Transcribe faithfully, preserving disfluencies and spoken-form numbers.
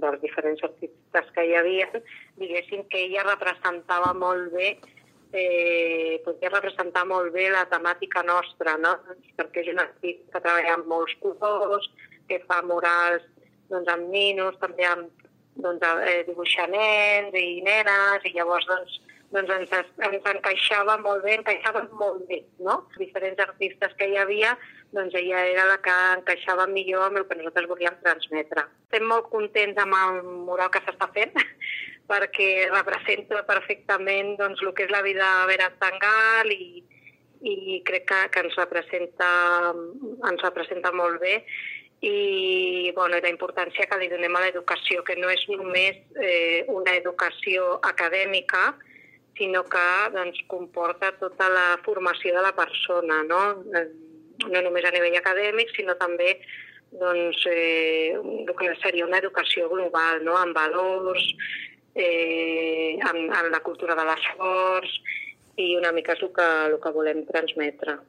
dels diferents artistes que hi havia, diguéssim que ella representava molt bé Eh, podia representar molt bé la temàtica nostra, no? Perquè és un artista que treballa amb molts colors, que fa murals doncs, amb ninos, també amb, doncs, eh, dibuixar nens i nenes, i llavors doncs, doncs ens, ens encaixava molt bé, encaixava molt bé, no? Els diferents artistes que hi havia, doncs ella era la que encaixava millor amb el que nosaltres volíem transmetre. Estem molt contents amb el mural que s'està fent, perquè representa perfectament doncs, el que és la vida a Berantangal i, i crec que, que ens, representa, ens representa molt bé. I bueno, la importància que li donem a l'educació, que no és només eh, una educació acadèmica, sinó que doncs, comporta tota la formació de la persona, no? No només a nivell acadèmic, sinó també doncs, eh, el que seria una educació global, no? Amb valors, eh, amb, amb la cultura de l'esforç, i una mica és el que, el que volem transmetre.